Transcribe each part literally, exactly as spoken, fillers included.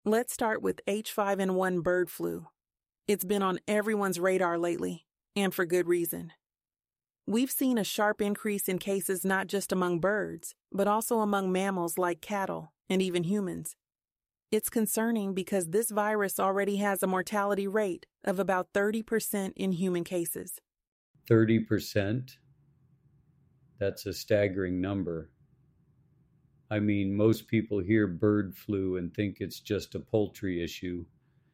Let's start with H five N one bird flu. It's been on everyone's radar lately, and for good reason. We've seen a sharp increase in cases not just among birds, but also among mammals like cattle and even humans. It's concerning because this virus already has a mortality rate of about thirty percent in human cases. thirty percent? That's a staggering number. I mean, most people hear bird flu and think it's just a poultry issue.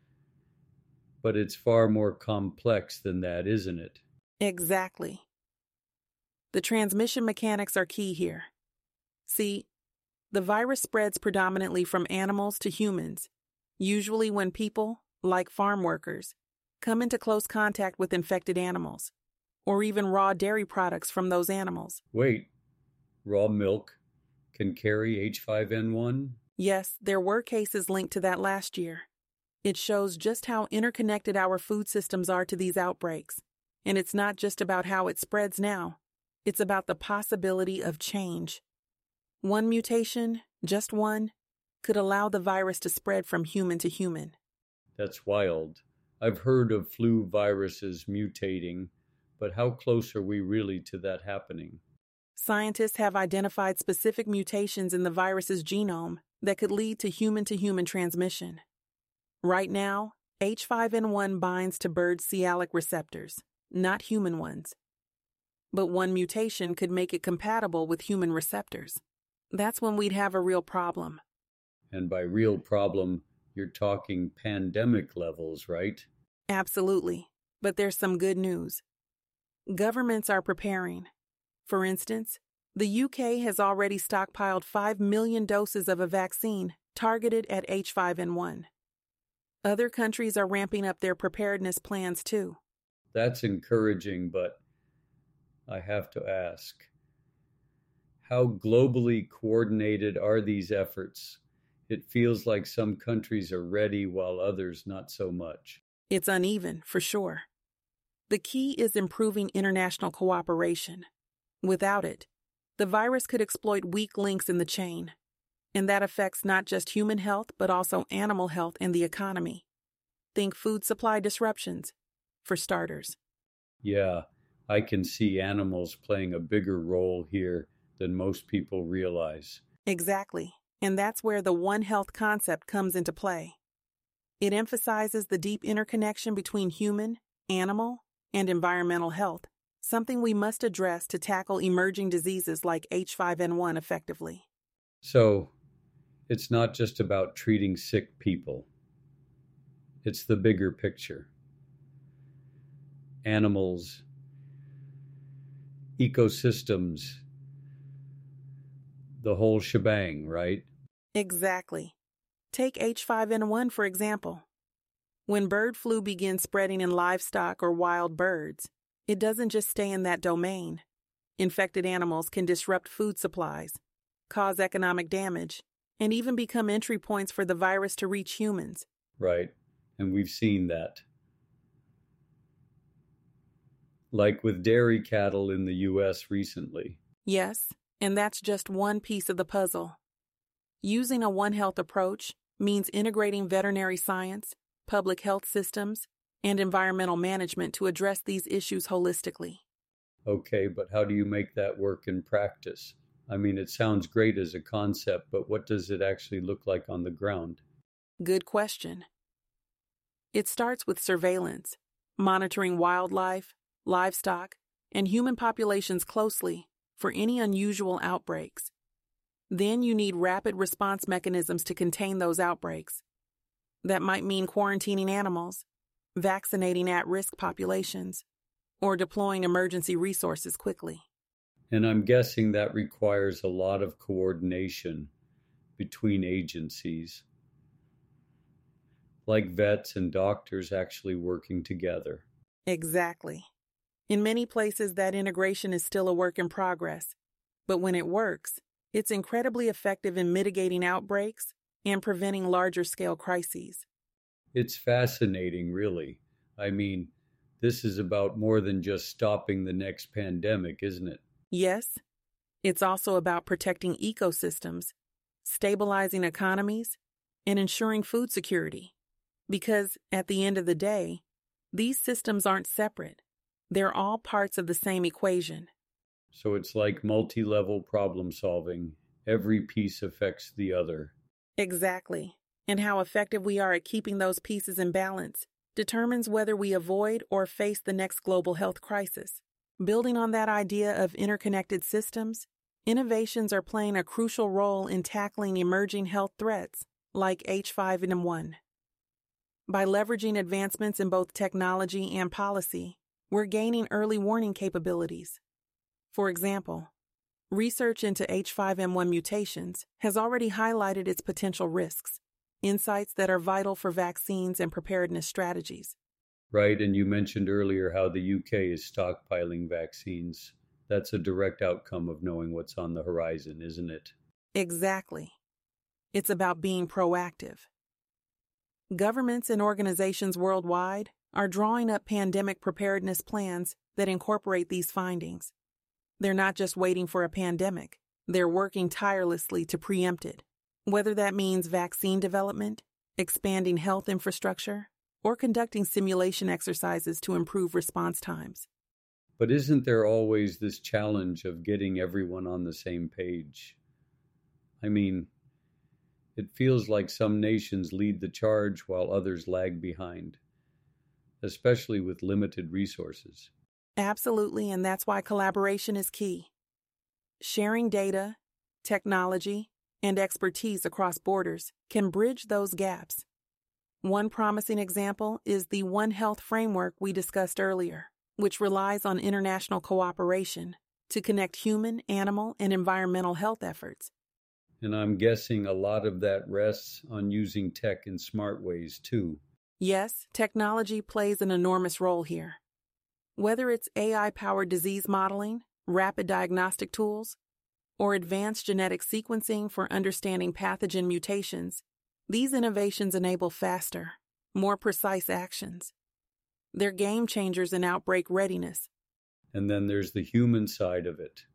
But it's far more complex than that, isn't it? Exactly. The transmission mechanics are key here. See, the virus spreads predominantly from animals to humans, usually when people, like farm workers, come into close contact with infected animals, or even raw dairy products from those animals. Wait, raw milk can carry H five N one? Yes, there were cases linked to that last year. It shows just how interconnected our food systems are to these outbreaks. And it's not just about how it spreads now. It's about the possibility of change. One mutation, just one, could allow the virus to spread from human to human. That's wild. I've heard of flu viruses mutating, but how close are we really to that happening? Scientists have identified specific mutations in the virus's genome that could lead to human-to-human transmission. Right now, H five N one binds to bird sialic receptors, not human ones. But one mutation could make it compatible with human receptors. That's when we'd have a real problem. And by real problem, you're talking pandemic levels, right? Absolutely. But there's some good news. Governments are preparing. For instance, the U K has already stockpiled five million doses of a vaccine targeted at H five N one. Other countries are ramping up their preparedness plans too. That's encouraging, but I have to ask, how globally coordinated are these efforts? It feels like some countries are ready while others not so much. It's uneven, for sure. The key is improving international cooperation. Without it, the virus could exploit weak links in the chain, and that affects not just human health, but also animal health and the economy. Think food supply disruptions, for starters. Yeah, I can see animals playing a bigger role here than most people realize. Exactly, and that's where the One Health concept comes into play. It emphasizes the deep interconnection between human, animal, and environmental health, something we must address to tackle emerging diseases like H five N one effectively. So, it's not just about treating sick people. It's the bigger picture. Animals, ecosystems, the whole shebang, right? Exactly. Take H five N one, for example. When bird flu begins spreading in livestock or wild birds, it doesn't just stay in that domain. Infected animals can disrupt food supplies, cause economic damage, and even become entry points for the virus to reach humans. Right, and we've seen that. Like with dairy cattle in the U S recently. Yes, and that's just one piece of the puzzle. Using a One Health approach means integrating veterinary science, public health systems, and environmental management to address these issues holistically. Okay, but how do you make that work in practice? I mean, it sounds great as a concept, but what does it actually look like on the ground? Good question. It starts with surveillance, monitoring wildlife, livestock, and human populations closely for any unusual outbreaks. Then you need rapid response mechanisms to contain those outbreaks. That might mean quarantining animals, vaccinating at-risk populations, or deploying emergency resources quickly. And I'm guessing that requires a lot of coordination between agencies, like vets and doctors actually working together. Exactly. In many places, that integration is still a work in progress, but when it works, it's incredibly effective in mitigating outbreaks and preventing larger-scale crises. It's fascinating, really. I mean, this is about more than just stopping the next pandemic, isn't it? Yes, it's also about protecting ecosystems, stabilizing economies, and ensuring food security. Because at the end of the day, these systems aren't separate. They're all parts of the same equation. So it's like multi-level problem solving. Every piece affects the other. Exactly. And how effective we are at keeping those pieces in balance determines whether we avoid or face the next global health crisis. Building on that idea of interconnected systems, innovations are playing a crucial role in tackling emerging health threats like H five N one. By leveraging advancements in both technology and policy, we're gaining early warning capabilities. For example, research into H five N one mutations has already highlighted its potential risks, insights that are vital for vaccines and preparedness strategies. Right, and you mentioned earlier how the U K is stockpiling vaccines. That's a direct outcome of knowing what's on the horizon, isn't it? Exactly. It's about being proactive. Governments and organizations worldwide are drawing up pandemic preparedness plans that incorporate these findings. They're not just waiting for a pandemic. They're working tirelessly to preempt it, whether that means vaccine development, expanding health infrastructure, or conducting simulation exercises to improve response times. But isn't there always this challenge of getting everyone on the same page? I mean, it feels like some nations lead the charge while others lag behind, especially with limited resources. Absolutely, and that's why collaboration is key. Sharing data, technology, and expertise across borders can bridge those gaps. One promising example is the One Health framework we discussed earlier, which relies on international cooperation to connect human, animal, and environmental health efforts. And I'm guessing a lot of that rests on using tech in smart ways, too. Yes, technology plays an enormous role here. Whether it's A I-powered disease modeling, rapid diagnostic tools, or advanced genetic sequencing for understanding pathogen mutations, these innovations enable faster, more precise actions. They're game changers in outbreak readiness. And then there's the human side of it.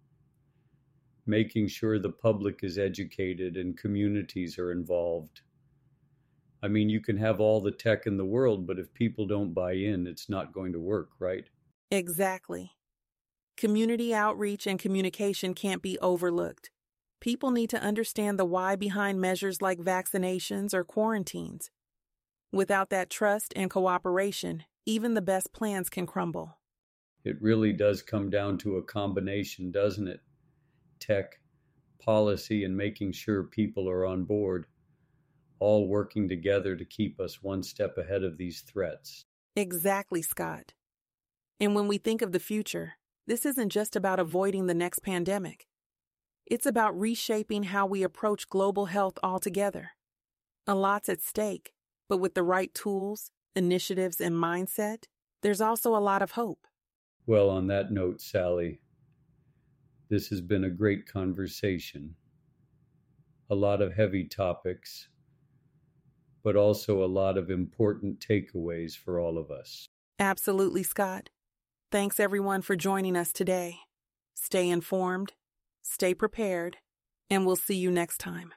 Making sure the public is educated and communities are involved. I mean, you can have all the tech in the world, but if people don't buy in, it's not going to work, right? Exactly. Community outreach and communication can't be overlooked. People need to understand the why behind measures like vaccinations or quarantines. Without that trust and cooperation, even the best plans can crumble. It really does come down to a combination, doesn't it? Tech, policy, and making sure people are on board, all working together to keep us one step ahead of these threats. Exactly, Scott. And when we think of the future, this isn't just about avoiding the next pandemic. It's about reshaping how we approach global health altogether. A lot's at stake, but with the right tools, initiatives, and mindset, there's also a lot of hope. Well, on that note, Sally, this has been a great conversation. A lot of heavy topics, but also a lot of important takeaways for all of us. Absolutely, Scott. Thanks everyone for joining us today. Stay informed, stay prepared, and we'll see you next time.